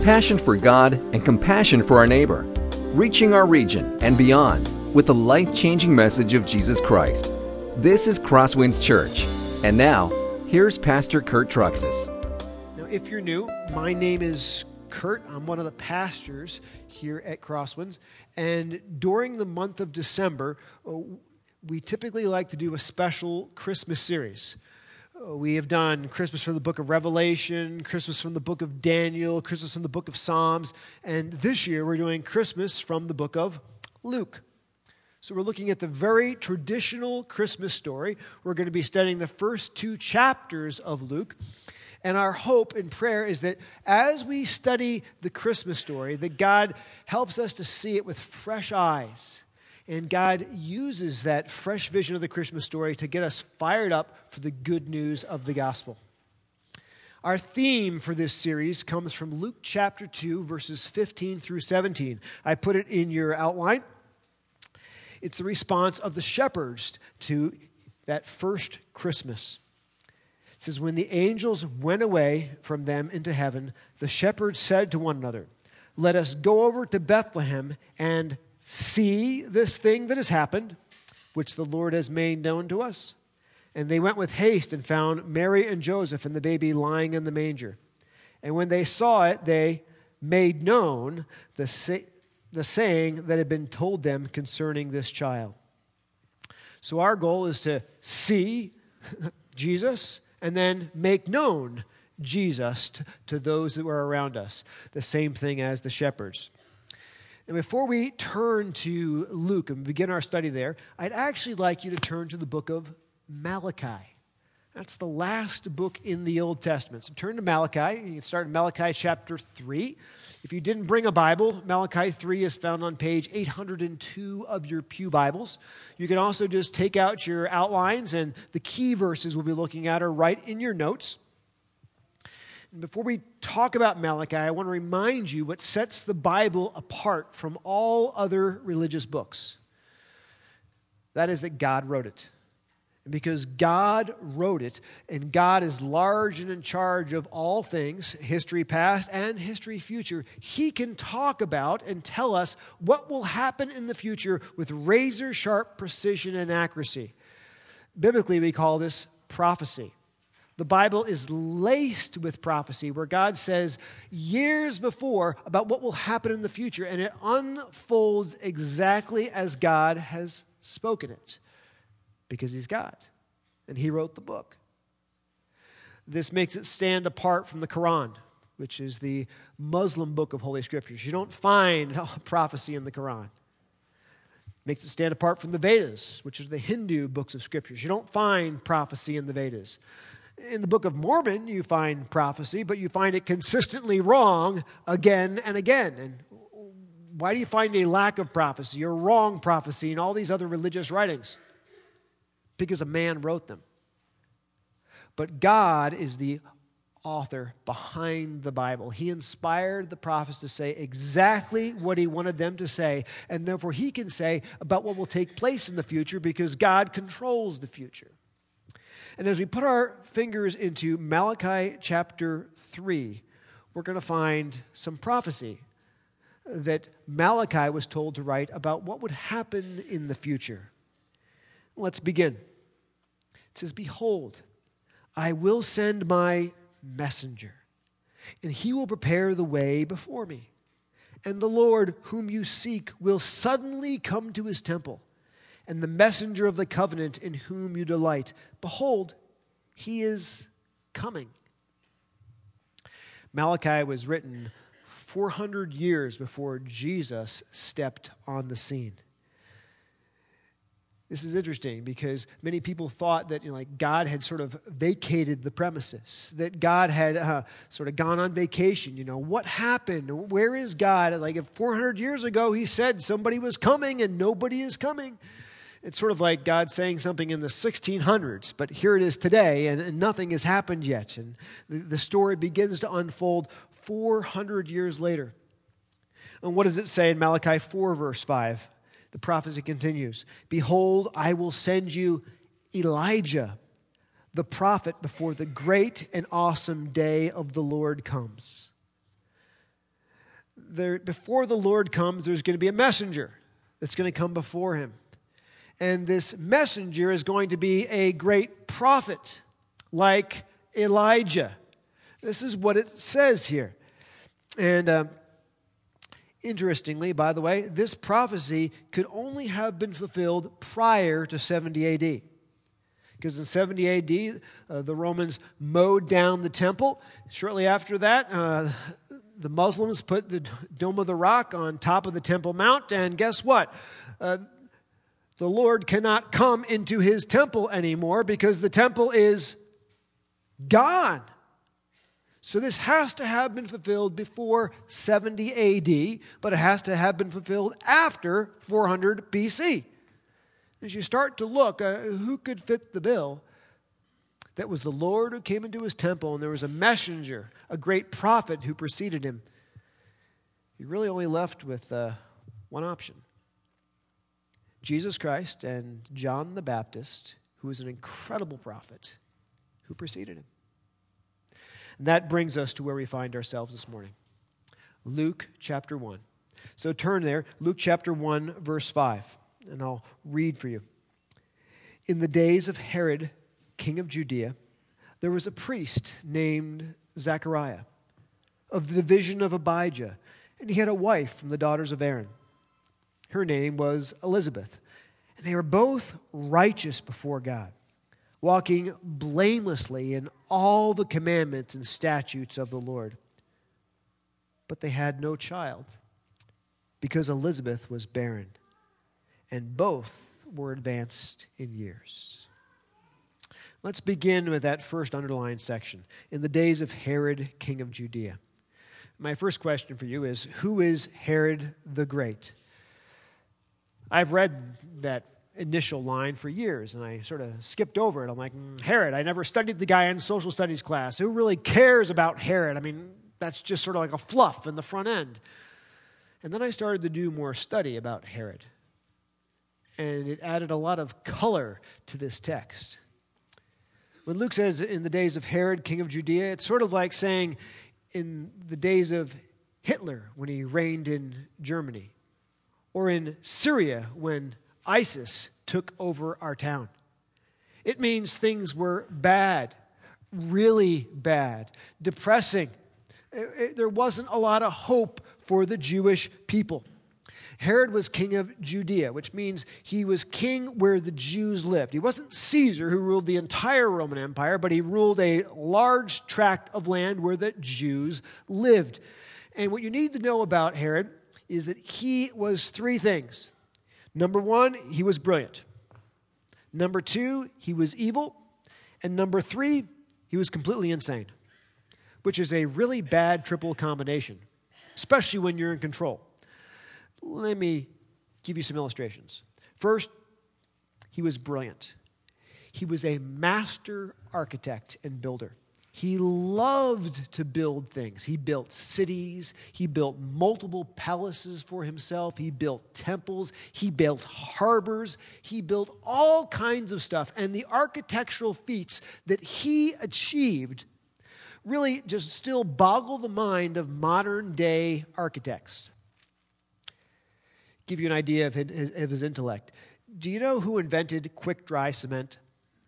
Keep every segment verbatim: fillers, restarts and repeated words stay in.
passion for God and compassion for our neighbor, reaching our region and beyond with the life-changing message of Jesus Christ. This is Crosswinds Church. And now, here's Pastor Kurt Truxas. Now, if you're new, my name is Kurt. I'm one of the pastors here at Crosswinds. And during the month of December, we typically like to do a special Christmas series. We have done Christmas from the book of Revelation, Christmas from the book of Daniel, Christmas from the book of Psalms, and this year we're doing Christmas from the book of Luke. So we're looking at the very traditional Christmas story. We're going to be studying the first two chapters of Luke, and our hope and prayer is that as we study the Christmas story, that God helps us to see it with fresh eyes. And God uses that fresh vision of the Christmas story to get us fired up for the good news of the gospel. Our theme for this series comes from Luke chapter two, verses fifteen through seventeen. I put it in your outline. It's the response of the shepherds to that first Christmas. It says, when the angels went away from them into heaven, the shepherds said to one another, "Let us go over to Bethlehem and see this thing that has happened, which the Lord has made known to us." And they went with haste and found Mary and Joseph and the baby lying in the manger. And when they saw it, they made known the, say, the saying that had been told them concerning this child. So our goal is to see Jesus and then make known Jesus to, to those that were around us. The same thing as the shepherds. And before we turn to Luke and begin our study there, I'd actually like you to turn to the book of Malachi. That's the last book in the Old Testament. So turn to Malachi. You can start in Malachi chapter three. If you didn't bring a Bible, Malachi three is found on page eight hundred two of your pew Bibles. You can also just take out your outlines, and the key verses we'll be looking at are right in your notes. Before we talk about Malachi, I want to remind you what sets the Bible apart from all other religious books. That is that God wrote it. And because God wrote it, and God is large and in charge of all things, history past and history future, He can talk about and tell us what will happen in the future with razor-sharp precision and accuracy. Biblically, we call this prophecy. The Bible is laced with prophecy where God says years before about what will happen in the future, and it unfolds exactly as God has spoken it because He's God and He wrote the book. This makes it stand apart from the Quran, which is the Muslim book of Holy Scriptures. You don't find prophecy in the Quran. Makes it stand apart from the Vedas, which is the Hindu books of Scriptures. You don't find prophecy in the Vedas. In the Book of Mormon, you find prophecy, but you find it consistently wrong again and again. And why do you find a lack of prophecy or wrong prophecy in all these other religious writings? Because a man wrote them. But God is the author behind the Bible. He inspired the prophets to say exactly what He wanted them to say, and therefore He can say about what will take place in the future because God controls the future. And as we put our fingers into Malachi chapter three, we're going to find some prophecy that Malachi was told to write about what would happen in the future. Let's begin. It says, "Behold, I will send my messenger, and he will prepare the way before me. And the Lord whom you seek will suddenly come to his temple. And the messenger of the covenant in whom you delight, behold, he is coming." Malachi was written four hundred years before Jesus stepped on the scene. This is interesting because many people thought that, you know, like God had sort of vacated the premises, that God had uh, sort of gone on vacation. You know, what happened? Where is God? Like if four hundred years ago He said somebody was coming and nobody is coming. It's sort of like God saying something in the sixteen hundreds, but here it is today, and, and nothing has happened yet. And the, the story begins to unfold four hundred years later. And what does it say in Malachi four, verse five? The prophecy continues, "Behold, I will send you Elijah, the prophet, before the great and awesome day of the Lord comes." there, before the Lord comes, there's going to be a messenger that's going to come before him. And this messenger is going to be a great prophet like Elijah. This is what it says here. And uh, interestingly, by the way, this prophecy could only have been fulfilled prior to seventy A D. Because in seventy A D, uh, the Romans mowed down the temple. Shortly after that, uh, the Muslims put the Dome of the Rock on top of the Temple Mount. And guess what? Uh, the Lord cannot come into his temple anymore because the temple is gone. So this has to have been fulfilled before seventy A D, but it has to have been fulfilled after four hundred B C. As you start to look, uh, who could fit the bill? That was the Lord who came into his temple, and there was a messenger, a great prophet who preceded him. You're really only left with uh, one option. Jesus Christ and John the Baptist, who was an incredible prophet, who preceded him. And that brings us to where we find ourselves this morning. Luke chapter one. So turn there, Luke chapter one, verse five, and I'll read for you. In the days of Herod, king of Judea, there was a priest named Zechariah of the division of Abijah, and he had a wife from the daughters of Aaron. Her name was Elizabeth, and they were both righteous before God, walking blamelessly in all the commandments and statutes of the Lord. But they had no child, because Elizabeth was barren, and both were advanced in years. Let's begin with that first underlined section. In the days of Herod, king of Judea. My first question for you is, who is Herod the Great? I've read that initial line for years, and I sort of skipped over it. I'm like, mm, Herod, I never studied the guy in social studies class. Who really cares about Herod? I mean, that's just sort of like a fluff in the front end. And then I started to do more study about Herod, and it added a lot of color to this text. When Luke says, in the days of Herod, king of Judea, it's sort of like saying, in the days of Hitler, when he reigned in Germany, or in Syria, when ISIS took over our town. It means things were bad, really bad, depressing. It, it, there wasn't a lot of hope for the Jewish people. Herod was king of Judea, which means he was king where the Jews lived. He wasn't Caesar who ruled the entire Roman Empire, but he ruled a large tract of land where the Jews lived. And what you need to know about Herod is that he was three things. Number one, he was brilliant. Number two, he was evil. And number three, he was completely insane, which is a really bad triple combination, especially when you're in control. Let me give you some illustrations. First, he was brilliant. He was a master architect and builder. He loved to build things. He built cities. He built multiple palaces for himself. He built temples. He built harbors. He built all kinds of stuff. And the architectural feats that he achieved really just still boggle the mind of modern day architects. Give you an idea of his, of his intellect. Do you know who invented quick dry cement?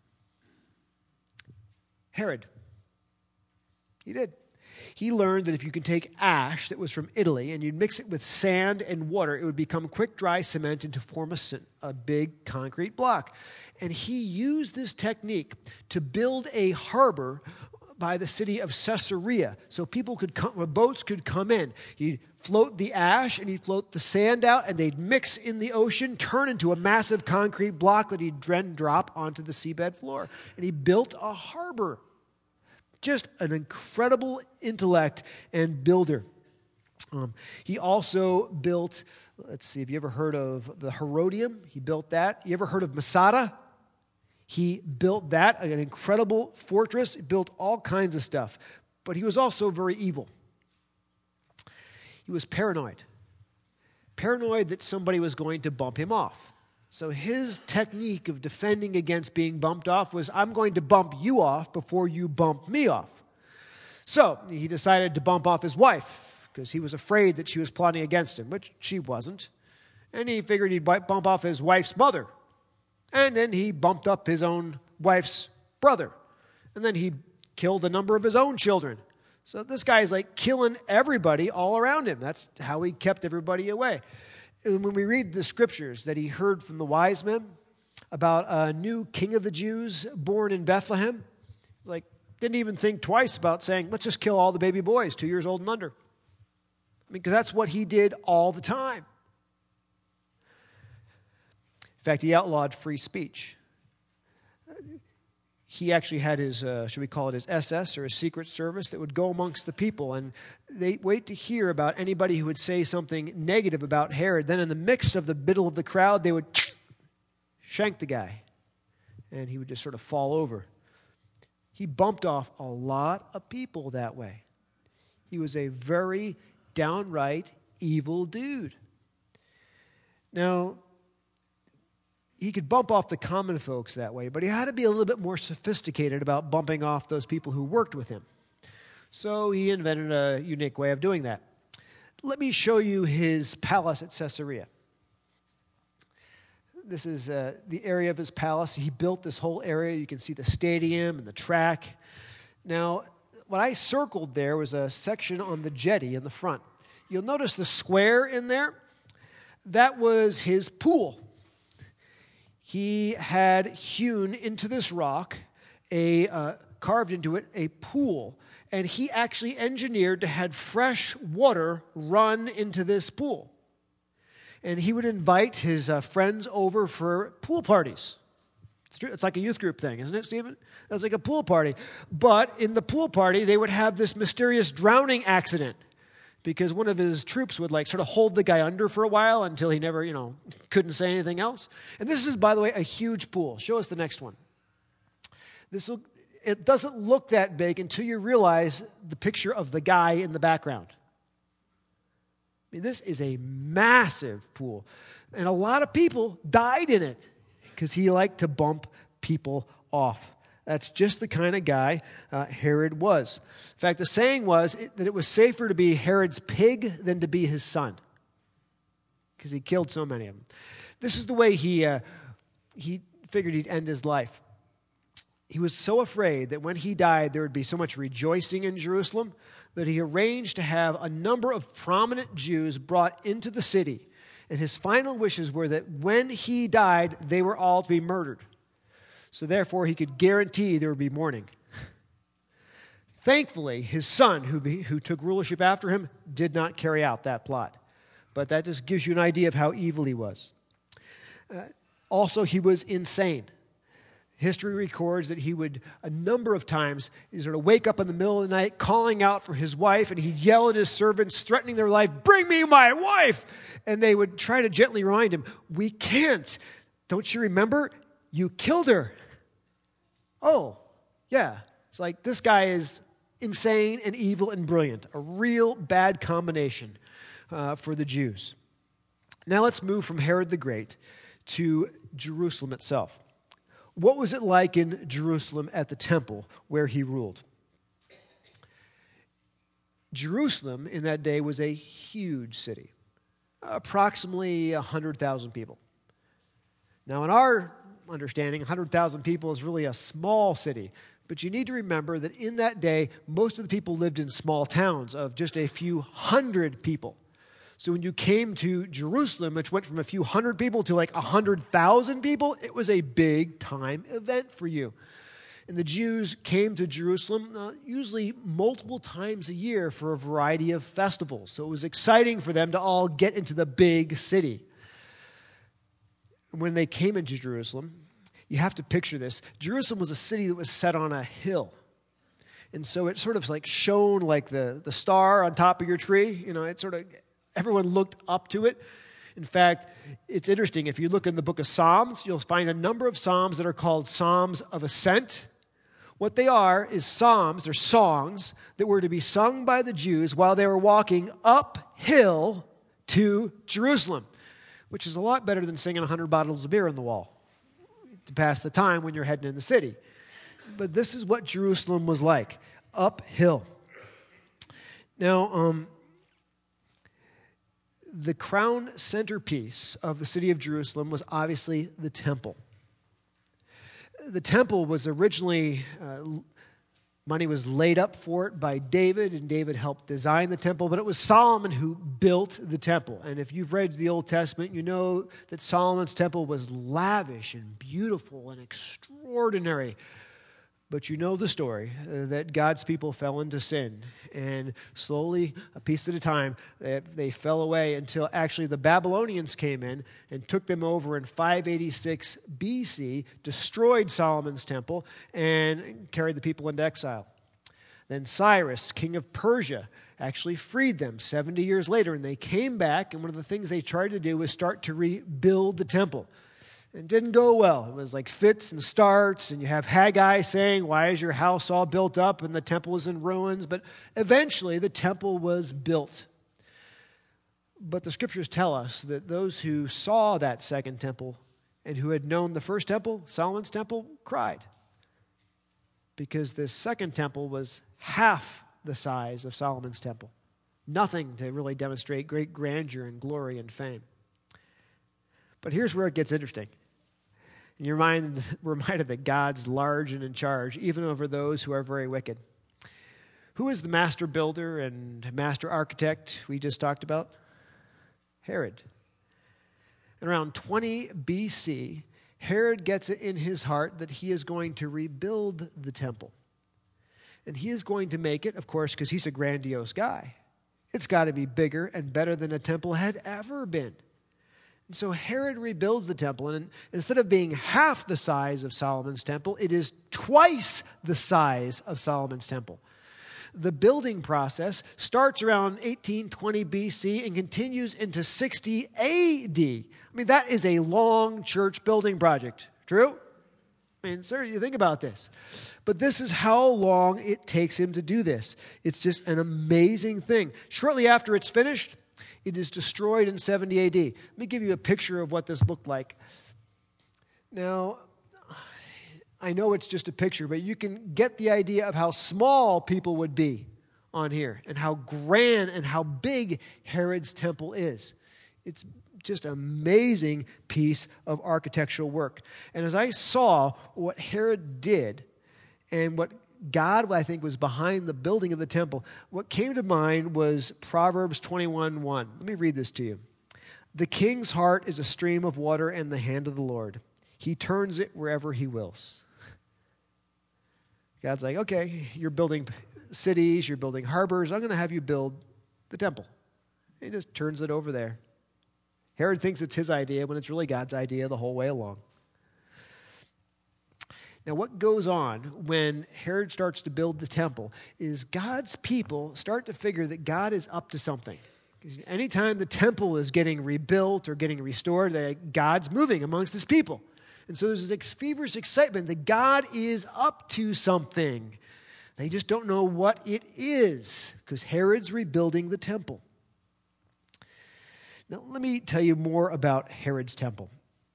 Herod. He did. He learned that if you can take ash that was from Italy and you'd mix it with sand and water, it would become quick dry cement and to form a, a big concrete block. And he used this technique to build a harbor by the city of Caesarea, so people could come, boats could come in. He'd float the ash and he'd float the sand out, and they'd mix in the ocean, turn into a massive concrete block that he'd then drop onto the seabed floor. And he built a harbor. Just an incredible intellect and builder. Um, he also built, let's see, have you ever heard of the Herodium? He built that. You ever heard of Masada? He built that, an incredible fortress. He built all kinds of stuff. But he was also very evil. He was paranoid. Paranoid that somebody was going to bump him off. So his technique of defending against being bumped off was, I'm going to bump you off before you bump me off. So he decided to bump off his wife, because he was afraid that she was plotting against him, which she wasn't. And he figured he'd bump off his wife's mother. And then he bumped up his own wife's brother. And then he killed a number of his own children. So this guy's like killing everybody all around him. That's how he kept everybody away. And when we read the scriptures that he heard from the wise men about a new king of the Jews born in Bethlehem, he's like, didn't even think twice about saying, let's just kill all the baby boys, two years old and under. I mean, because that's what he did all the time. In fact, he outlawed free speech. He actually had his, uh, should we call it his S S or his secret service that would go amongst the people, and they'd wait to hear about anybody who would say something negative about Herod. Then in the midst of the middle of the crowd, they would shank the guy, and he would just sort of fall over. He bumped off a lot of people that way. He was a very downright evil dude. Now, he could bump off the common folks that way, but he had to be a little bit more sophisticated about bumping off those people who worked with him. So he invented a unique way of doing that. Let me show you his palace at Caesarea. This is uh, the area of his palace. He built this whole area. You can see the stadium and the track. Now, what I circled there was a section on the jetty in the front. You'll notice the square in there. That was his pool. He had hewn into this rock, a uh, carved into it, a pool. And he actually engineered to have fresh water run into this pool. And he would invite his uh, friends over for pool parties. It's, true, it's like a youth group thing, isn't it, Stephen? It's like a pool party. But in the pool party, they would have this mysterious drowning accident, because one of his troops would like sort of hold the guy under for a while until he never, you know, couldn't say anything else. And this is, by the way, a huge pool. Show us the next one. This will, it doesn't look that big until you realize the picture of the guy in the background. I mean, this is a massive pool. And a lot of people died in it because he liked to bump people off. That's just the kind of guy uh, Herod was. In fact, the saying was that it was safer to be Herod's pig than to be his son, because he killed so many of them. This is the way he, uh, he figured he'd end his life. He was so afraid that when he died, there would be so much rejoicing in Jerusalem that he arranged to have a number of prominent Jews brought into the city. And his final wishes were that when he died, they were all to be murdered. So therefore, he could guarantee there would be mourning. Thankfully, his son, who, be, who took rulership after him, did not carry out that plot. But that just gives you an idea of how evil he was. Uh, also, he was insane. History records that he would, a number of times, he sort of wake up in the middle of the night calling out for his wife, and he'd yell at his servants, threatening their life, "Bring me my wife!" And they would try to gently remind him, "We can't. Don't you remember? You killed her." Oh, yeah. It's like this guy is insane and evil and brilliant. A real bad combination uh, for the Jews. Now let's move from Herod the Great to Jerusalem itself. What was it like in Jerusalem at the temple where he ruled? Jerusalem in that day was a huge city, approximately one hundred thousand people. Now in our understanding, one hundred thousand people is really a small city. But you need to remember that in that day, most of the people lived in small towns of just a few hundred people. So when you came to Jerusalem, which went from a few hundred people to like one hundred thousand people, it was a big time event for you. And the Jews came to Jerusalem uh, usually multiple times a year for a variety of festivals. So it was exciting for them to all get into the big city. When they came into Jerusalem, you have to picture this. Jerusalem was a city that was set on a hill. And so it sort of like shone like the, the star on top of your tree. You know, it sort of, everyone looked up to it. In fact, it's interesting. If you look in the book of Psalms, you'll find a number of Psalms that are called Psalms of Ascent. What they are is psalms, they're songs that were to be sung by the Jews while they were walking uphill to Jerusalem, which is a lot better than singing one hundred bottles of beer on the wall to pass the time when you're heading in the city. But this is what Jerusalem was like, uphill. Now, um, the crown centerpiece of the city of Jerusalem was obviously the temple. The temple was originally, uh, money was laid up for it by David, and David helped design the temple, but it was Solomon who built the temple. And if you've read the Old Testament, you know that Solomon's temple was lavish and beautiful and extraordinary. But you know the story, uh, that God's people fell into sin. And slowly, a piece at a time, they, they fell away until actually the Babylonians came in and took them over in five eighty-six B C, destroyed Solomon's temple, and carried the people into exile. Then Cyrus, king of Persia, actually freed them seventy years later. And they came back, and one of the things they tried to do was start to rebuild the temple. It didn't go well. It was like fits and starts, and you have Haggai saying, why is your house all built up and the temple is in ruins? But eventually the temple was built. But the scriptures tell us that those who saw that second temple and who had known the first temple, Solomon's temple, cried. Because this second temple was half the size of Solomon's temple. Nothing to really demonstrate great grandeur and glory and fame. But here's where it gets interesting. You're reminded, reminded that God's large and in charge, even over those who are very wicked. Who is the master builder and master architect we just talked about? Herod. And around twenty B C, Herod gets it in his heart that he is going to rebuild the temple. And he is going to make it, of course, because he's a grandiose guy. It's got to be bigger and better than a temple had ever been. And so Herod rebuilds the temple, and instead of being half the size of Solomon's temple, it is twice the size of Solomon's temple. The building process starts around eighteen twenty B C and continues into sixty A D. I mean, that is a long church building project. True? I mean, sir, you think about this. But this is how long it takes him to do this. It's just an amazing thing. Shortly after it's finished, it is destroyed in seventy A D. Let me give you a picture of what this looked like. Now, I know it's just a picture, but you can get the idea of how small people would be on here and how grand and how big Herod's temple is. It's just an amazing piece of architectural work. And as I saw what Herod did and what God, I think, was behind the building of the temple, what came to mind was Proverbs twenty-one one. Let me read this to you. The king's heart is a stream of water in the hand of the Lord. He turns it wherever he wills. God's like, okay, you're building cities, you're building harbors. I'm going to have you build the temple. He just turns it over there. Herod thinks it's his idea when it's really God's idea the whole way along. Now, what goes on when Herod starts to build the temple is God's people start to figure that God is up to something. Because anytime the temple is getting rebuilt or getting restored, God's moving amongst his people. And so there's this feverish excitement that God is up to something. They just don't know what it is because Herod's rebuilding the temple. Now, let me tell you more about Herod's temple.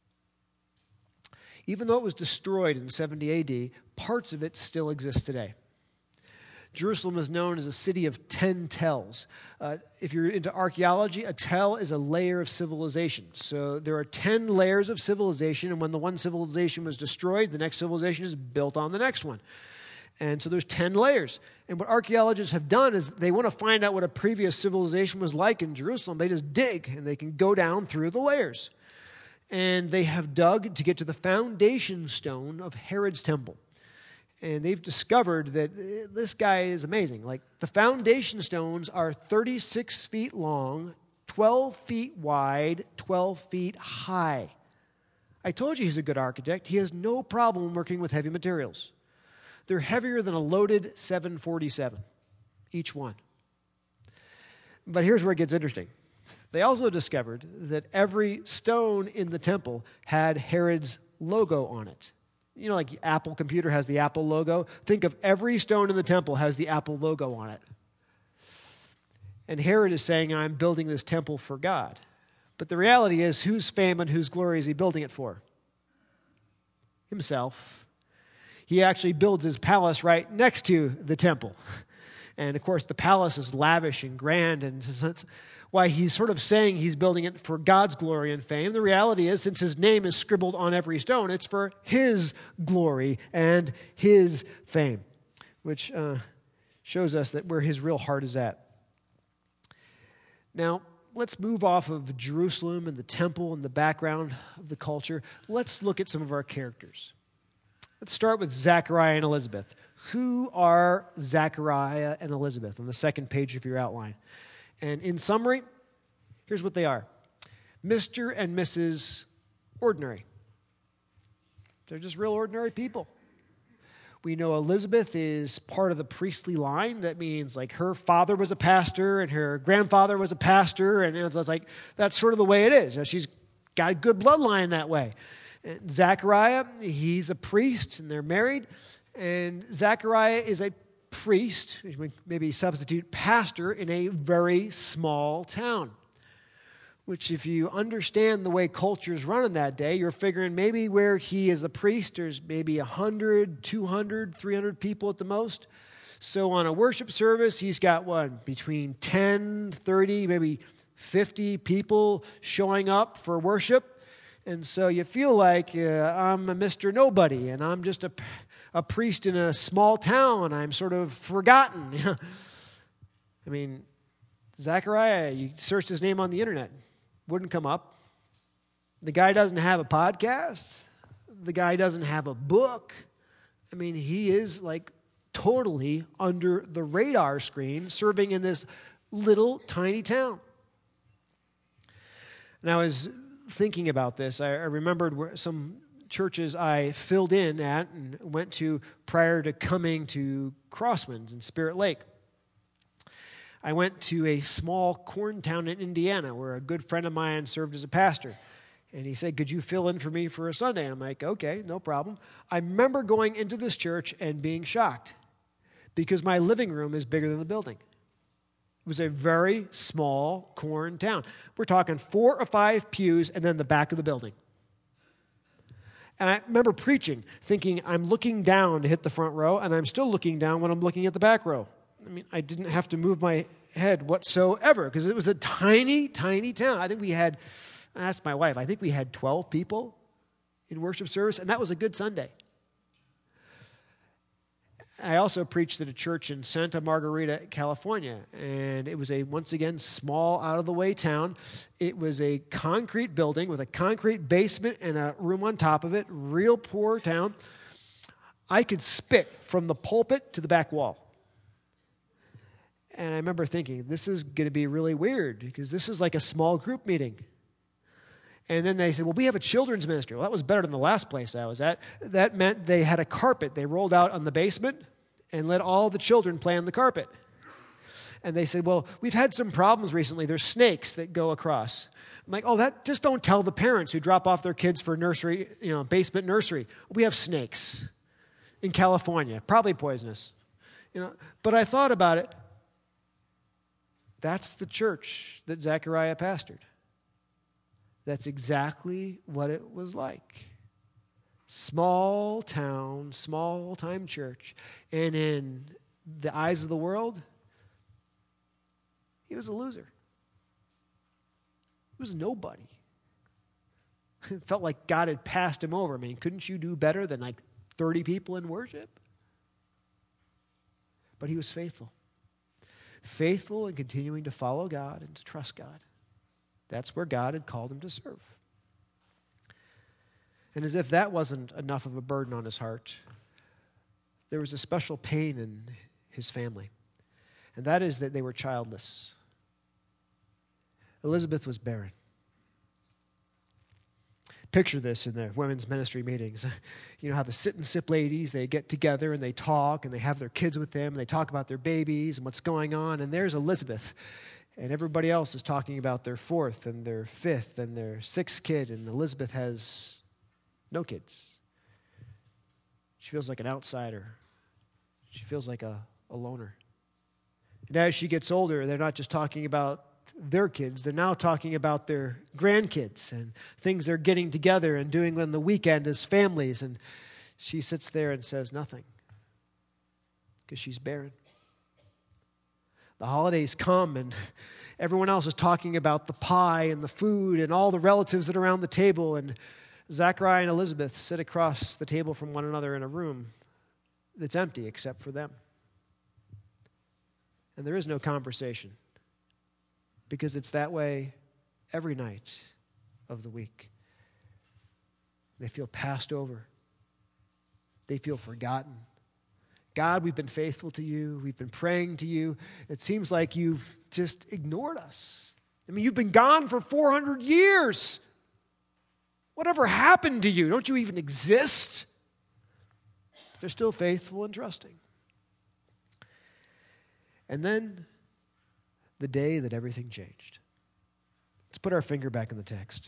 Even though it was destroyed in seventy A D, parts of it still exist today. Jerusalem is known as a city of ten tells. Uh, if you're into archaeology, a tell is a layer of civilization. So there are ten layers of civilization, and when the one civilization was destroyed, the next civilization is built on the next one. And so there's ten layers. And what archaeologists have done is they want to find out what a previous civilization was like in Jerusalem. They just dig, and they can go down through the layers. And they have dug to get to the foundation stone of Herod's temple. And they've discovered that this guy is amazing. Like, the foundation stones are thirty-six feet long, twelve feet wide, twelve feet high. I told you he's a good architect. He has no problem working with heavy materials. They're heavier than a loaded seven forty-seven, each one. But here's where it gets interesting. They also discovered that every stone in the temple had Herod's logo on it. You know, like Apple computer has the Apple logo. Think of every stone in the temple has the Apple logo on it. And Herod is saying, I'm building this temple for God. But the reality is, whose fame and whose glory is he building it for? Himself. He actually builds his palace right next to the temple. And, of course, the palace is lavish and grand, and that's why he's sort of saying he's building it for God's glory and fame. The reality is, since his name is scribbled on every stone, it's for his glory and his fame, which uh, shows us that where his real heart is at. Now, let's move off of Jerusalem and the temple and the background of the culture. Let's look at some of our characters. Let's start with Zechariah and Elizabeth. Who are Zechariah and Elizabeth? On the second page of your outline. And in summary, here's what they are. Mister and Missus Ordinary. They're just real ordinary people. We know Elizabeth is part of the priestly line. That means like her father was a pastor and her grandfather was a pastor. And it's like, that's sort of the way it is. You know, she's got a good bloodline that way. And Zechariah, he's a priest and they're married. And Zechariah is a priest, maybe substitute pastor, in a very small town. Which, if you understand the way cultures run in that day, you're figuring maybe where he is a priest, there's maybe one hundred, two hundred, three hundred people at the most. So on a worship service, he's got what, between ten, thirty, maybe fifty people showing up for worship. And so you feel like uh, I'm a Mister Nobody, and I'm just a, a priest in a small town. I'm sort of forgotten. I mean, Zechariah, you searched his name on the internet. Wouldn't come up. The guy doesn't have a podcast. The guy doesn't have a book. I mean, he is like totally under the radar screen serving in this little tiny town. And I was thinking about this. I, I remembered some churches I filled in at and went to prior to coming to Crosswinds in Spirit Lake. I went to a small corn town in Indiana where a good friend of mine served as a pastor. And he said, could you fill in for me for a Sunday? And I'm like, okay, no problem. I remember going into this church and being shocked because my living room is bigger than the building. It was a very small corn town. We're talking four or five pews and then the back of the building. And I remember preaching, thinking I'm looking down to hit the front row, and I'm still looking down when I'm looking at the back row. I mean, I didn't have to move my head whatsoever because it was a tiny, tiny town. I think we had, I asked my wife, I think we had twelve people in worship service, and that was a good Sunday. I also preached at a church in Santa Margarita, California, and it was a, once again, small, out-of-the-way town. It was a concrete building with a concrete basement and a room on top of it, real poor town. I could spit from the pulpit to the back wall. And I remember thinking, this is going to be really weird because this is like a small group meeting. And then they said, well, we have a children's ministry. Well, that was better than the last place I was at. That meant they had a carpet they rolled out on the basement and let all the children play on the carpet. And they said, well, we've had some problems recently. There's snakes that go across. I'm like, oh, that just don't tell the parents who drop off their kids for nursery, you know, basement nursery. We have snakes in California, probably poisonous. You know, but I thought about it. That's the church that Zechariah pastored. That's exactly what it was like. Small town, small time church. And in the eyes of the world, he was a loser. He was nobody. It felt like God had passed him over. I mean, couldn't you do better than like thirty people in worship? But he was faithful. Faithful in continuing to follow God and to trust God. That's where God had called him to serve. And as if that wasn't enough of a burden on his heart, there was a special pain in his family. And that is that they were childless. Elizabeth was barren. Picture this in the women's ministry meetings. You know how the sit and sip ladies, they get together and they talk and they have their kids with them and they talk about their babies and what's going on. And there's Elizabeth. And everybody else is talking about their fourth and their fifth and their sixth kid. And Elizabeth has no kids. She feels like an outsider. She feels like a, a loner. And as she gets older, they're not just talking about their kids. They're now talking about their grandkids and things they're getting together and doing on the weekend as families. And she sits there and says nothing because she's barren. The holidays come and everyone else is talking about the pie and the food and all the relatives that are around the table, and Zachariah and Elizabeth sit across the table from one another in a room that's empty except for them. And there is no conversation because it's that way every night of the week. They feel passed over. They feel forgotten. God, we've been faithful to you. We've been praying to you. It seems like you've just ignored us. I mean, you've been gone for four hundred years. Whatever happened to you? Don't you even exist? But they're still faithful and trusting. And then the day that everything changed. Let's put our finger back in the text.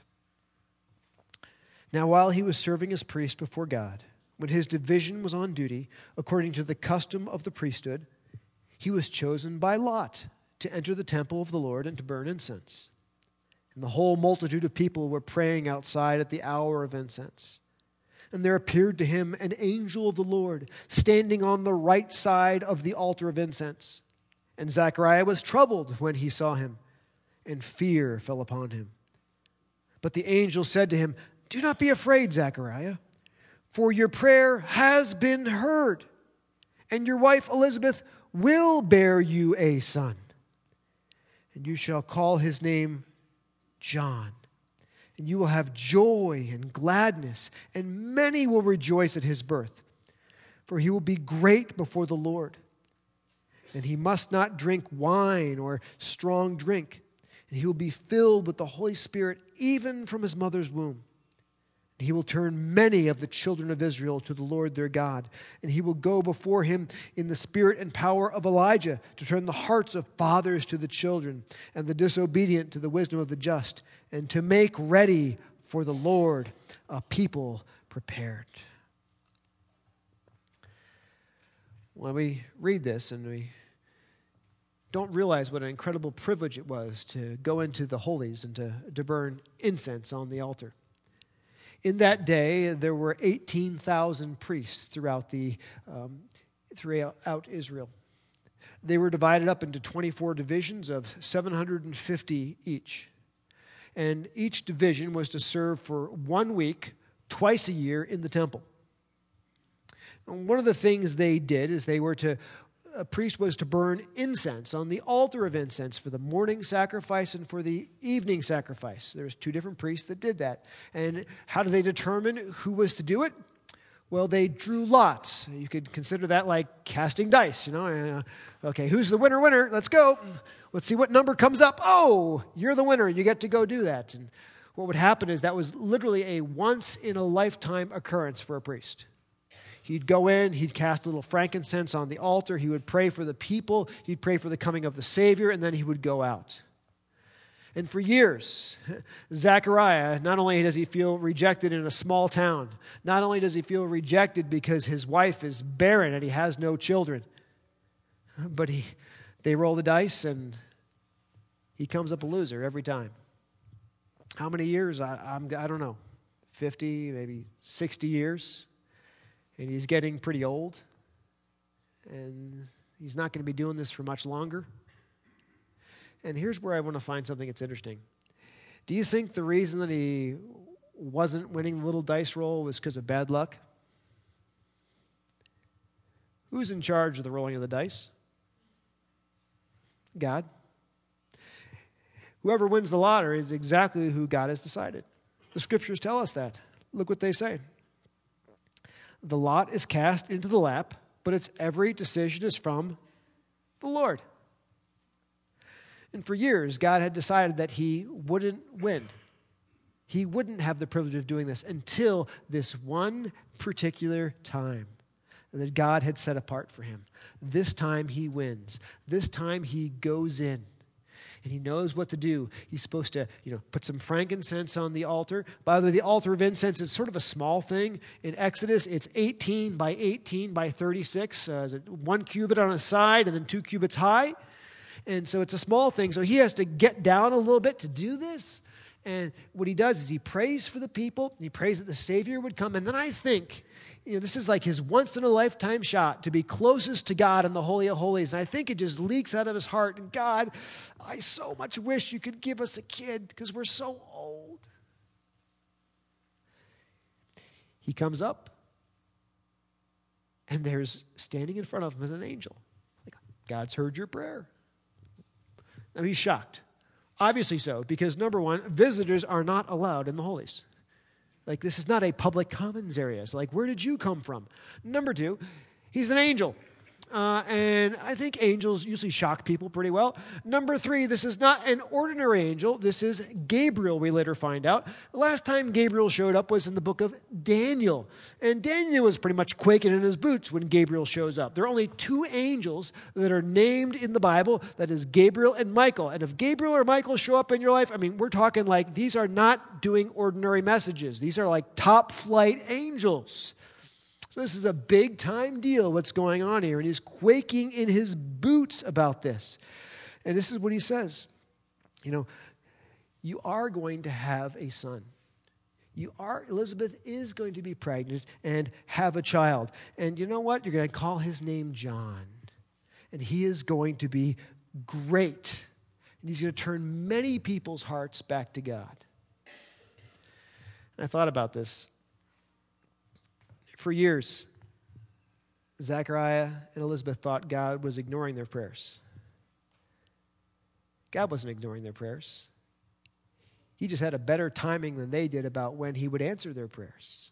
Now, while he was serving as priest before God, when his division was on duty, according to the custom of the priesthood, he was chosen by lot to enter the temple of the Lord and to burn incense. And the whole multitude of people were praying outside at the hour of incense. And there appeared to him an angel of the Lord, standing on the right side of the altar of incense. And Zechariah was troubled when he saw him, and fear fell upon him. But the angel said to him, "Do not be afraid, Zechariah, for your prayer has been heard, and your wife Elizabeth will bear you a son. And you shall call his name John. And you will have joy and gladness, and many will rejoice at his birth. For he will be great before the Lord. And he must not drink wine or strong drink, and he will be filled with the Holy Spirit even from his mother's womb. He will turn many of the children of Israel to the Lord their God, and he will go before him in the spirit and power of Elijah to turn the hearts of fathers to the children and the disobedient to the wisdom of the just, and to make ready for the Lord a people prepared." When we read this and we don't realize what an incredible privilege it was to go into the holies and to, to burn incense on the altar. In that day, there were eighteen thousand priests throughout, the, um, throughout Israel. They were divided up into twenty-four divisions of seven hundred fifty each. And each division was to serve for one week, twice a year in the temple. And one of the things they did is they were to a priest was to burn incense on the altar of incense for the morning sacrifice and for the evening sacrifice. There's two different priests that did that. And how do they determine who was to do it? Well, they drew lots. You could consider that like casting dice, you know. Uh, okay, who's the winner winner? Let's go. Let's see what number comes up. Oh, you're the winner. You get to go do that. And what would happen is that was literally a once-in-a-lifetime occurrence for a priest. He'd go in, he'd cast a little frankincense on the altar, he would pray for the people, he'd pray for the coming of the Savior, and then he would go out. And for years, Zechariah, not only does he feel rejected in a small town, not only does he feel rejected because his wife is barren and he has no children, but he, they roll the dice and he comes up a loser every time. How many years? I, I'm, I don't know, fifty, maybe sixty years. And he's getting pretty old, and he's not going to be doing this for much longer. And here's where I want to find something that's interesting. Do you think the reason that he wasn't winning the little dice roll was because of bad luck? Who's in charge of the rolling of the dice? God. Whoever wins the lottery is exactly who God has decided. The scriptures tell us that. Look what they say. The lot is cast into the lap, but its every decision is from the Lord. And for years, God had decided that he wouldn't win. He wouldn't have the privilege of doing this until this one particular time that God had set apart for him. This time he wins. This time he goes in. And he knows what to do. He's supposed to, you know, put some frankincense on the altar. By the way, the altar of incense is sort of a small thing. In Exodus, it's eighteen by eighteen by thirty-six. Uh, is it one cubit on a side and then two cubits high? And so it's a small thing. So he has to get down a little bit to do this. And what he does is he prays for the people. He prays that the Savior would come. And then I think You know, this is like his once-in-a-lifetime shot to be closest to God in the Holy of Holies. And I think it just leaks out of his heart. And God, I so much wish you could give us a kid because we're so old. He comes up, and there's standing in front of him as an angel. Like, God's heard your prayer. Now he's shocked. Obviously so, because number one, visitors are not allowed in the holies. Like, this is not a public commons area. So, like, where did you come from? Number two, he's an angel. Uh, and I think angels usually shock people pretty well. Number three, this is not an ordinary angel. This is Gabriel, we later find out. The last time Gabriel showed up was in the book of Daniel. And Daniel was pretty much quaking in his boots when Gabriel shows up. There are only two angels that are named in the Bible. That is Gabriel and Michael. And if Gabriel or Michael show up in your life, I mean, we're talking like these are not doing ordinary messages. These are like top flight angels. So this is a big-time deal, what's going on here. And he's quaking in his boots about this. And this is what he says. You know, you are going to have a son. You are, Elizabeth is going to be pregnant and have a child. And you know what? You're going to call his name John. And he is going to be great. And he's going to turn many people's hearts back to God. And I thought about this. For years, Zechariah and Elizabeth thought God was ignoring their prayers. God wasn't ignoring their prayers. He just had a better timing than they did about when he would answer their prayers.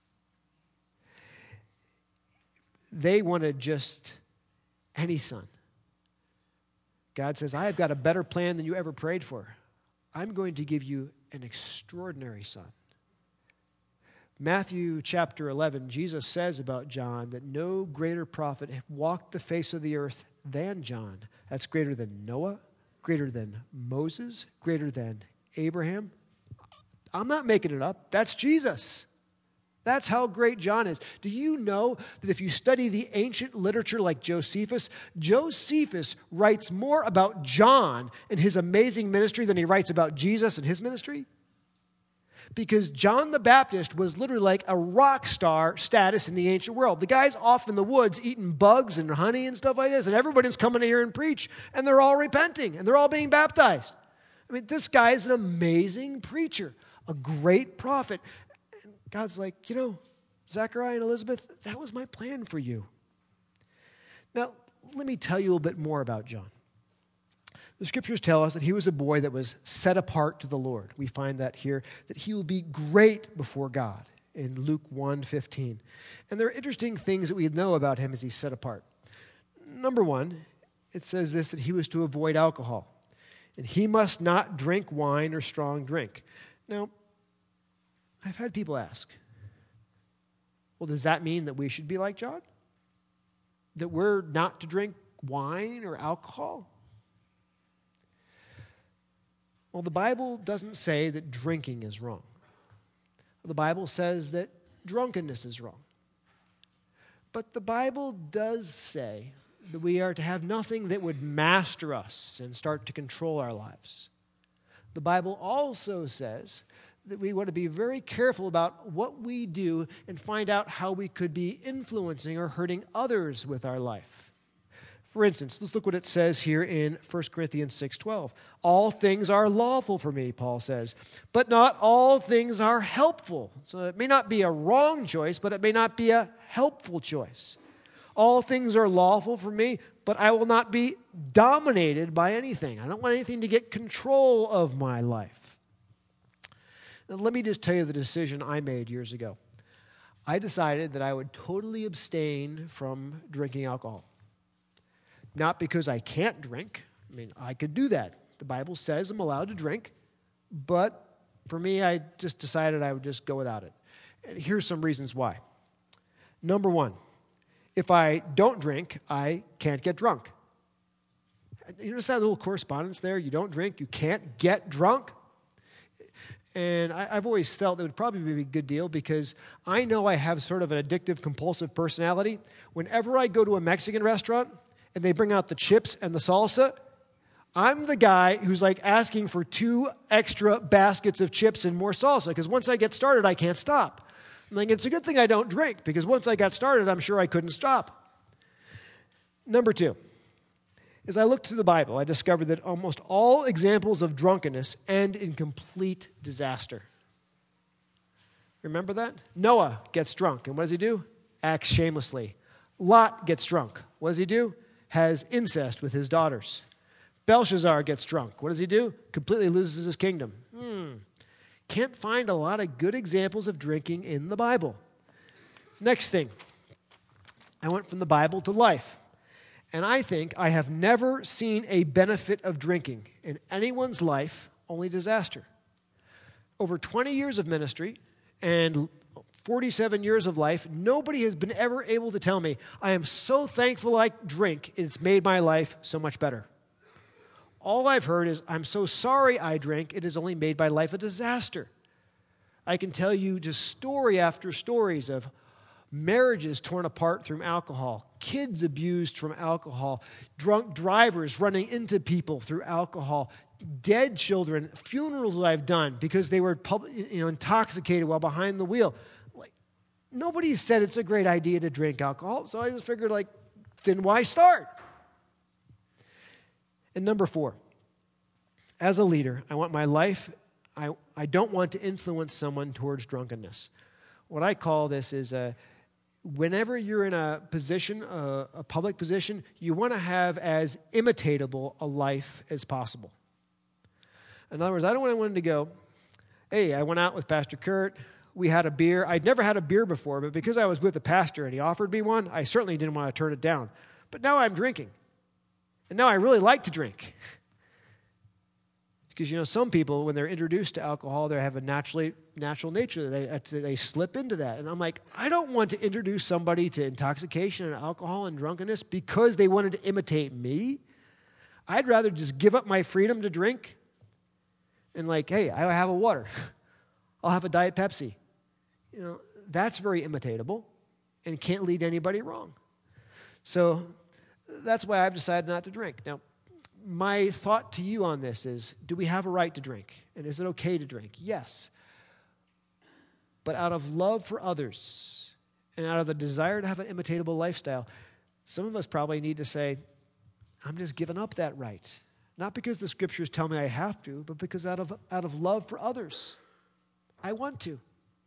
They wanted just any son. God says, I have got a better plan than you ever prayed for. I'm going to give you an extraordinary son. Matthew chapter eleven, Jesus says about John that no greater prophet walked the face of the earth than John. That's greater than Noah, greater than Moses, greater than Abraham. I'm not making it up. That's Jesus. That's how great John is. Do you know that if you study the ancient literature like Josephus, Josephus writes more about John and his amazing ministry than he writes about Jesus and his ministry? Because John the Baptist was literally like a rock star status in the ancient world. The guy's off in the woods eating bugs and honey and stuff like this, and everybody's coming to hear and preach, and they're all repenting, and they're all being baptized. I mean, this guy is an amazing preacher, a great prophet. And God's like, you know, Zechariah and Elizabeth, that was my plan for you. Now, let me tell you a little bit more about John. The scriptures tell us that he was a boy that was set apart to the Lord. We find that here, that he will be great before God in Luke one fifteen. And there are interesting things that we know about him as he's set apart. Number one, it says this, that he was to avoid alcohol. And he must not drink wine or strong drink. Now, I've had people ask, well, does that mean that we should be like John? That we're not to drink wine or alcohol? Well, the Bible doesn't say that drinking is wrong. The Bible says that drunkenness is wrong. But the Bible does say that we are to have nothing that would master us and start to control our lives. The Bible also says that we want to be very careful about what we do and find out how we could be influencing or hurting others with our life. For instance, let's look what it says here in First Corinthians six twelve. All things are lawful for me, Paul says, but not all things are helpful. So it may not be a wrong choice, but it may not be a helpful choice. All things are lawful for me, but I will not be dominated by anything. I don't want anything to get control of my life. Now, let me just tell you the decision I made years ago. I decided that I would totally abstain from drinking alcohol. Not because I can't drink. I mean, I could do that. The Bible says I'm allowed to drink. But for me, I just decided I would just go without it. And here's some reasons why. Number one, if I don't drink, I can't get drunk. You notice that little correspondence there? You don't drink, you can't get drunk. And I, I've always felt that it would probably be a good deal because I know I have sort of an addictive, compulsive personality. Whenever I go to a Mexican restaurant, and they bring out the chips and the salsa, I'm the guy who's like asking for two extra baskets of chips and more salsa because once I get started, I can't stop. I'm like, it's a good thing I don't drink, because once I got started, I'm sure I couldn't stop. Number two, as I looked through the Bible, I discovered that almost all examples of drunkenness end in complete disaster. Remember that? Noah gets drunk, and what does he do? Acts shamelessly. Lot gets drunk. What does he do? Has incest with his daughters. Belshazzar gets drunk. What does he do? Completely loses his kingdom. Hmm. Can't find a lot of good examples of drinking in the Bible. Next thing, I went from the Bible to life. And I think I have never seen a benefit of drinking in anyone's life, only disaster. Over twenty years of ministry and forty-seven years of life, nobody has been ever able to tell me, I am so thankful I drink, it's made my life so much better. All I've heard is, I'm so sorry I drank, it has only made my life a disaster. I can tell you just story after stories of marriages torn apart through alcohol, kids abused from alcohol, drunk drivers running into people through alcohol, dead children, funerals I've done because they were public, you know, intoxicated while behind the wheel. Like, nobody said it's a great idea to drink alcohol, so I just figured, like, then why start? And number four, as a leader, I want my life, I, I don't want to influence someone towards drunkenness. What I call this is a whenever you're in a position, a, a public position, you want to have as imitatable a life as possible. In other words, I don't want anyone to go, hey, I went out with Pastor Kurt, we had a beer. I'd never had a beer before, but because I was with the pastor and he offered me one, I certainly didn't want to turn it down. But now I'm drinking. And now I really like to drink. Because, you know, some people, when they're introduced to alcohol, they have a naturally natural nature. They, they slip into that. And I'm like, I don't want to introduce somebody to intoxication and alcohol and drunkenness because they wanted to imitate me. I'd rather just give up my freedom to drink and like, hey, I have a water. I'll have a Diet Pepsi. You know, that's very imitatable and can't lead anybody wrong. So that's why I've decided not to drink. Now, my thought to you on this is, do we have a right to drink? And is it okay to drink? Yes. But out of love for others and out of the desire to have an imitatable lifestyle, some of us probably need to say, I'm just giving up that right. Not because the scriptures tell me I have to, but because out of, out of love for others, I want to.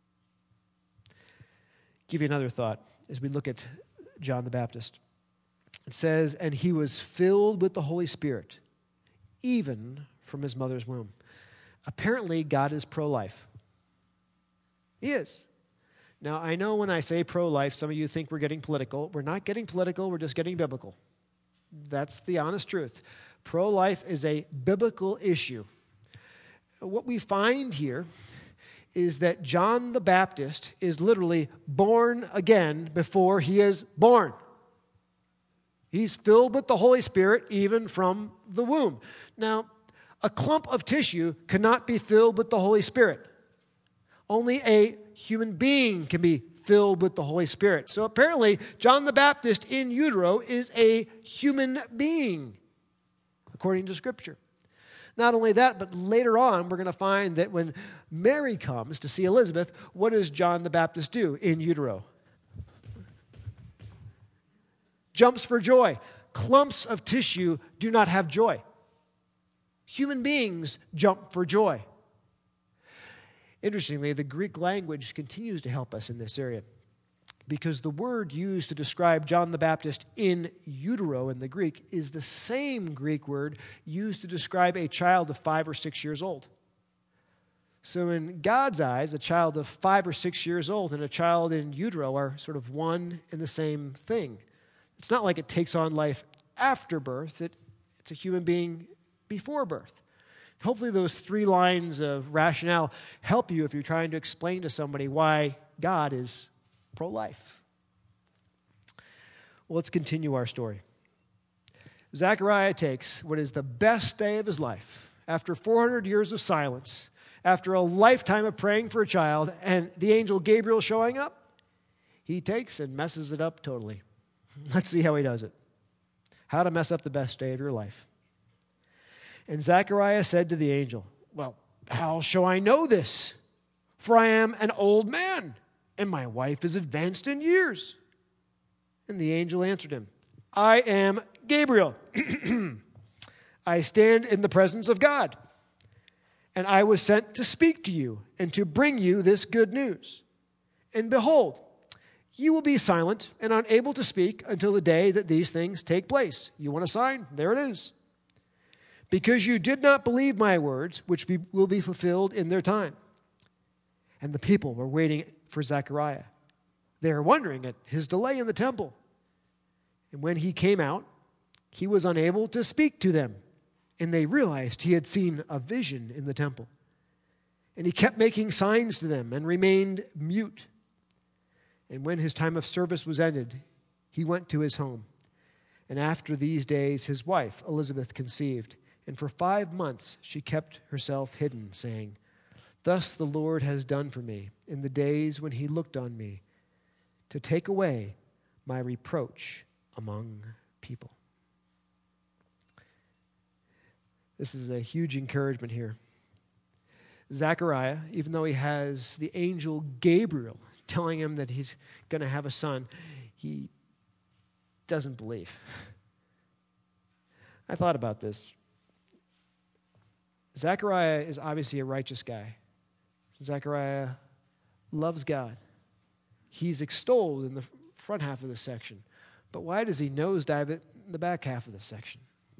Give you another thought as we look at John the Baptist. It says, and he was filled with the Holy Spirit, even from his mother's womb. Apparently, God is pro-life. He is. Now, I know when I say pro-life, some of you think we're getting political. We're not getting political, we're just getting biblical. That's the honest truth. Pro-life is a biblical issue. What we find here is that John the Baptist is literally born again before he is born. He's filled with the Holy Spirit even from the womb. Now, a clump of tissue cannot be filled with the Holy Spirit. Only a human being can be filled with the Holy Spirit. So apparently, John the Baptist in utero is a human being, according to Scripture. Not only that, but later on, we're going to find that when Mary comes to see Elizabeth, what does John the Baptist do in utero? Jumps for joy. Clumps of tissue do not have joy. Human beings jump for joy. Interestingly, the Greek language continues to help us in this area because the word used to describe John the Baptist in utero in the Greek is the same Greek word used to describe a child of five or six years old. So in God's eyes, a child of five or six years old and a child in utero are sort of one and the same thing. It's not like it takes on life after birth. It, it's a human being before birth. Hopefully those three lines of rationale help you if you're trying to explain to somebody why God is pro-life. Well, let's continue our story. Zechariah takes what is the best day of his life, after four hundred years of silence, after a lifetime of praying for a child, and the angel Gabriel showing up, he takes and messes it up totally. Let's see how he does it. How to mess up the best day of your life. And Zechariah said to the angel, well, how shall I know this? For I am an old man, and my wife is advanced in years." And the angel answered him, "I am Gabriel. I stand in the presence of God, and I was sent to speak to you and to bring you this good news. And behold, you will be silent and unable to speak until the day that these things take place." You want a sign? There it is. "Because you did not believe my words, which be, will be fulfilled in their time." And the people were waiting for Zechariah. They were wondering at his delay in the temple. And when he came out, he was unable to speak to them. And they realized he had seen a vision in the temple. And he kept making signs to them and remained mute. And when his time of service was ended, he went to his home. And after these days, his wife, Elizabeth, conceived. And for five months she kept herself hidden, saying, "Thus the Lord has done for me in the days when he looked on me, to take away my reproach among people." This is a huge encouragement here. Zechariah, even though he has the angel Gabriel telling him that he's going to have a son, he doesn't believe. I thought about this. Zechariah is obviously a righteous guy. Zechariah loves God. He's extolled in the front half of this section. But why does he nosedive it in the back half of this section?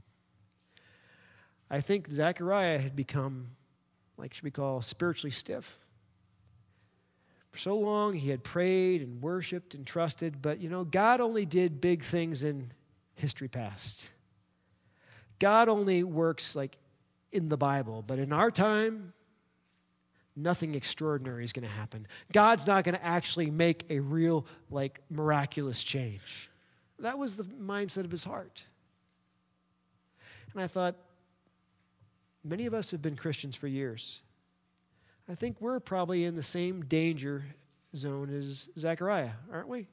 I think Zechariah had become, like should we call, spiritually stiff. For so long, he had prayed and worshiped and trusted, but you know, God only did big things in history past. God only works like in the Bible, but in our time, nothing extraordinary is going to happen. God's not going to actually make a real, like, miraculous change. That was the mindset of his heart. And I thought, many of us have been Christians for years. I think we're probably in the same danger zone as Zechariah, aren't we?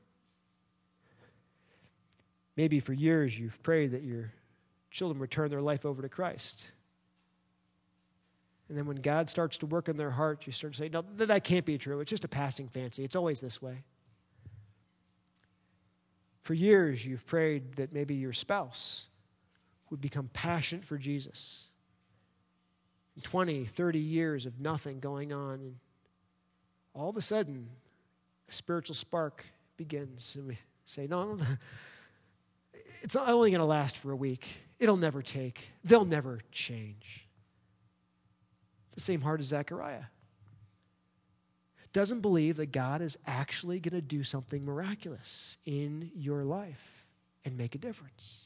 Maybe for years you've prayed that your children would turn their life over to Christ. And then when God starts to work in their heart, you start to say, no, that can't be true. It's just a passing fancy. It's always this way. For years you've prayed that maybe your spouse would become passionate for Jesus. twenty, thirty years of nothing going on, and all of a sudden, a spiritual spark begins, and we say, no, it's not only going to last for a week. It'll never take. They'll never change. It's the same heart as Zechariah. Doesn't believe that God is actually going to do something miraculous in your life and make a difference.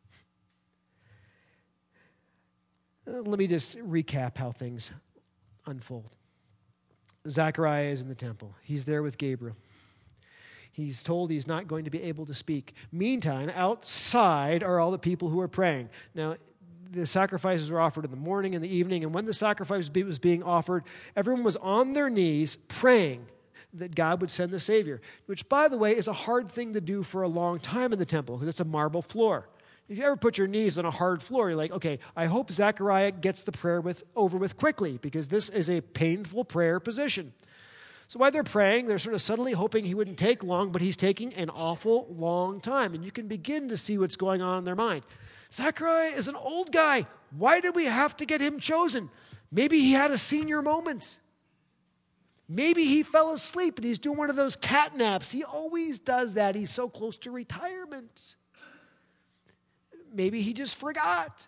Let me just recap how things unfold. Zechariah is in the temple. He's there with Gabriel. He's told he's not going to be able to speak. Meantime, outside are all the people who are praying. Now, the sacrifices were offered in the morning and the evening, and when the sacrifice was being offered, everyone was on their knees praying that God would send the Savior, which, by the way, is a hard thing to do for a long time in the temple because it's a marble floor. If you ever put your knees on a hard floor, you're like, okay, I hope Zechariah gets the prayer with, over with quickly because this is a painful prayer position. So while they're praying, they're sort of subtly hoping he wouldn't take long, but he's taking an awful long time. And you can begin to see what's going on in their mind. Zechariah is an old guy. Why did we have to get him chosen? Maybe he had a senior moment. Maybe he fell asleep and he's doing one of those cat naps. He always does that. He's so close to retirement. Maybe he just forgot.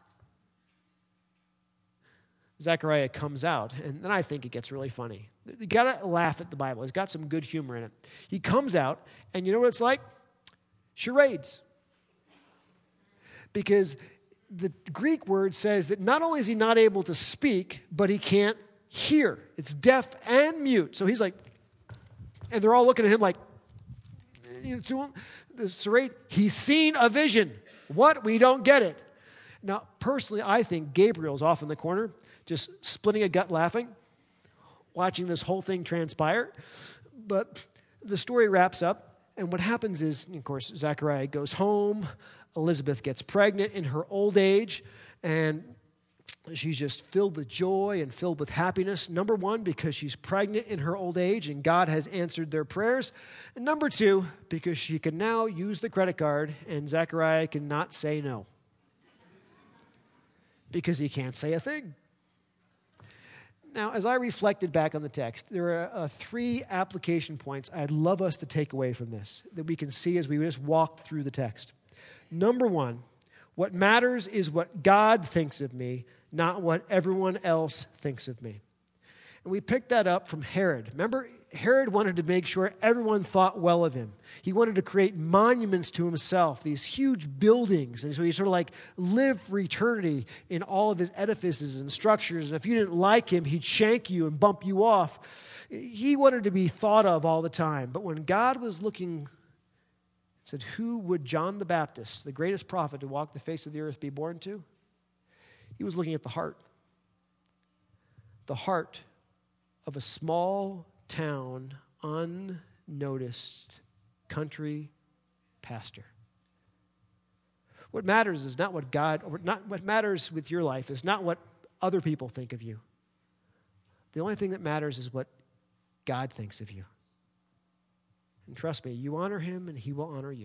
Zechariah comes out, and then I think it gets really funny. You got to laugh at the Bible. It's got some good humor in it. He comes out, and you know what it's like? Charades. Because the Greek word says that not only is he not able to speak, but he can't hear. It's deaf and mute. So he's like, and they're all looking at him like, you know, to him, the charade, he's seen a vision. What? We don't get it. Now, personally, I think Gabriel's off in the corner, just splitting a gut laughing, watching this whole thing transpire. But the story wraps up, and what happens is, of course, Zechariah goes home. Elizabeth gets pregnant in her old age, and She's just filled with joy and filled with happiness. Number one, because she's pregnant in her old age and God has answered their prayers. And number two, because she can now use the credit card and Zechariah cannot say no. Because he can't say a thing. Now, as I reflected back on the text, there are uh, three application points I'd love us to take away from this that we can see as we just walk through the text. Number one, what matters is what God thinks of me, not what everyone else thinks of me. And we picked that up from Herod. Remember, Herod wanted to make sure everyone thought well of him. He wanted to create monuments to himself, these huge buildings. And so he sort of like lived for eternity in all of his edifices and structures. And if you didn't like him, he'd shank you and bump you off. He wanted to be thought of all the time. But when God was looking, said, who would John the Baptist, the greatest prophet to walk the face of the earth, be born to? He was looking at the heart. The heart of a small town, unnoticed country pastor. What matters is not what God, or not what matters with your life is not what other people think of you. The only thing that matters is what God thinks of you. And trust me, you honor him and he will honor you.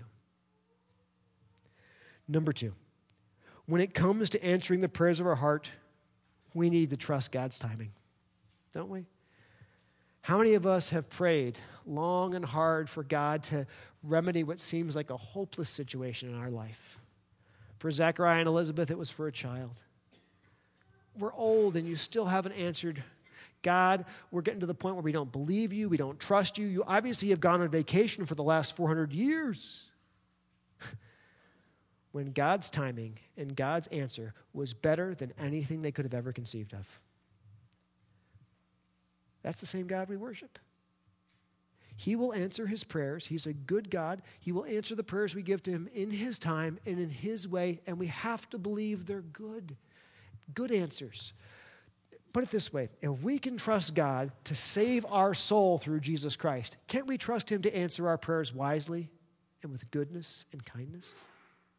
Number two, when it comes to answering the prayers of our heart, we need to trust God's timing, don't we? How many of us have prayed long and hard for God to remedy what seems like a hopeless situation in our life? For Zechariah and Elizabeth, it was for a child. We're old and you still haven't answered. God, we're getting to the point where we don't believe you, we don't trust you. You obviously have gone on vacation for the last four hundred years. When God's timing and God's answer was better than anything they could have ever conceived of. That's the same God we worship. He will answer his prayers. He's a good God. He will answer the prayers we give to him in his time and in his way, and we have to believe they're good. Good answers. Put it this way, if we can trust God to save our soul through Jesus Christ, can't we trust him to answer our prayers wisely and with goodness and kindness?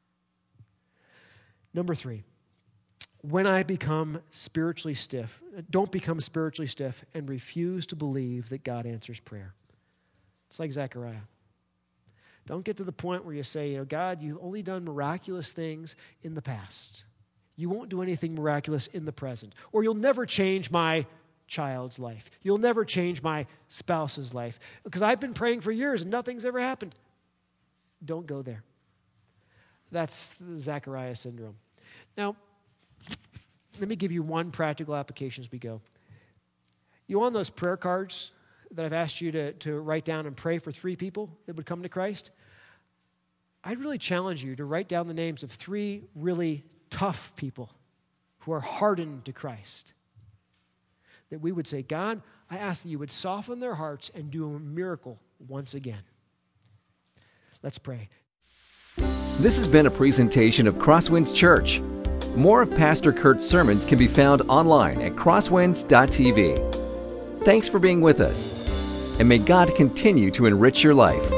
Number three, when I become spiritually stiff, don't become spiritually stiff and refuse to believe that God answers prayer. It's like Zechariah. Don't get to the point where you say, you know, God, you've only done miraculous things in the past. You won't do anything miraculous in the present. Or you'll never change my child's life. You'll never change my spouse's life. Because I've been praying for years and nothing's ever happened. Don't go there. That's the Zechariah syndrome. Now, let me give you one practical application as we go. You want those prayer cards that I've asked you to, to write down and pray for three people that would come to Christ? I'd really challenge you to write down the names of three really tough people who are hardened to Christ. That we would say, God, I ask that you would soften their hearts and do a miracle once again. Let's pray. This has been a presentation of Crosswinds Church. More of Pastor Kurt's sermons can be found online at crosswinds dot t v. Thanks for being with us, and may God continue to enrich your life.